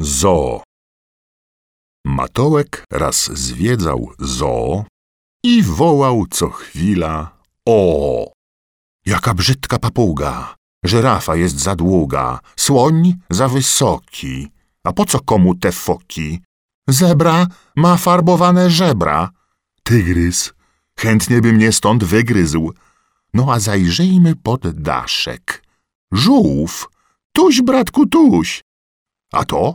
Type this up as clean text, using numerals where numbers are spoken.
Zoo. Matołek raz zwiedzał zoo i wołał co chwila: o! Jaka brzydka papuga, żyrafa jest za długa, słoń za wysoki. A po co komu te foki? Zebra ma farbowane żebra. Tygrys chętnie by mnie stąd wygryzł. No a zajrzyjmy pod daszek. Żółw, tuś, bratku, tuś. A to